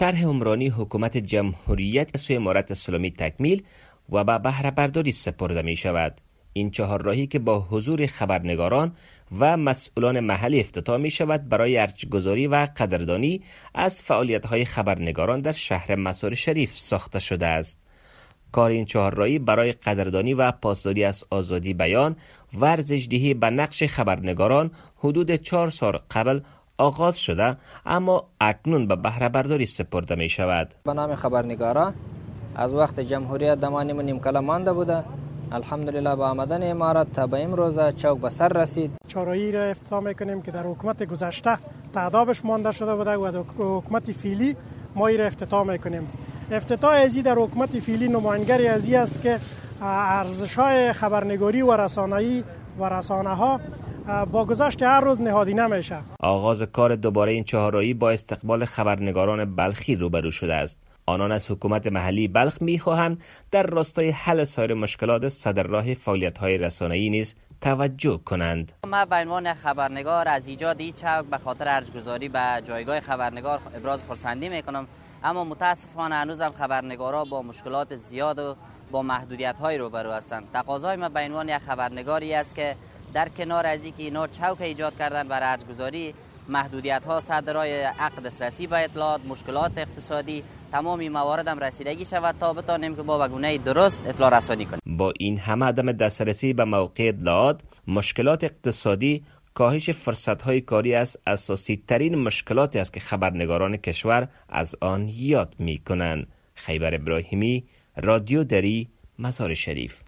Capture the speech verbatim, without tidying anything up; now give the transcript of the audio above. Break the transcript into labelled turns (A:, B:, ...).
A: طرح عمرانی حکومت جمهوریت سوی امارت اسلامی تکمیل و به بهره برداری سپرده می شود. این چهار راهی که با حضور خبرنگاران و مسئولان محلی افتتاح می شود برای ارجگذاری و قدردانی از فعالیت‌های خبرنگاران در شهر مزار شریف ساخته شده است. کار این چهار راهی برای قدردانی و پاسداری از آزادی بیان و ارزش‌دهی به نقش خبرنگاران حدود چهار سال قبل آغاز شده، اما اکنون به بهره برداری سپرده می شود.
B: به نام خبرنگاران از وقت جمهوریت دمانی من نیم کله مانده بوده. الحمدلله با آمدن امارت تا به امروز چوک به سر رسید.
C: چهارراهی را افتتاح میکنیم که در حکومت گذشته تعدادش مانده شده بوده و در حکومت فعلی ما این را افتتاح میکنیم. افتتاح ازی در حکومت فعلی نمایندگی ازی است که ارزش‌های خبرنگاری و رسانه‌ای و رسانه‌ها با گذشت هر روز نهادینه میشه.
A: آغاز کار دوباره این چهارراهی با استقبال خبرنگاران بلخی روبرو شده است. آنان از حکومت محلی بلخ می‌خواهند در راستای حل سایر مشکلات صدر راه فعالیت‌های رسانه‌ای نیز توجه کنند.
D: ما به عنوان خبرنگار از ایجاد این چوک به خاطر ارجگذاری به جایگاه خبرنگار ابراز خرسندی میکنم، اما متاسفانه هنوزم خبرنگارا با مشکلات زیاد و با محدودیت‌های روبرو هستند. تقاضای ما به عنوان یک خبرنگاری است که در کنار از اینکه اینا چوک ایجاد کردن برای ارجگذاری، محدودیت‌ها صدر راه عقد دسترسی به اطلاعات، مشکلات اقتصادی، تمامی موارد هم رسیدگی شود تا بتانیم که با به گونه درست اطلاع رسانی کنیم.
A: با این همه عدم دسترسی به موقع اطلاعات، مشکلات اقتصادی، کاهش فرصت‌های کاری از اساسی ترین مشکلاتی است که خبرنگاران کشور از آن یاد می‌کنند. خیبر ابراهیمی، رادیو دری، مزار شریف.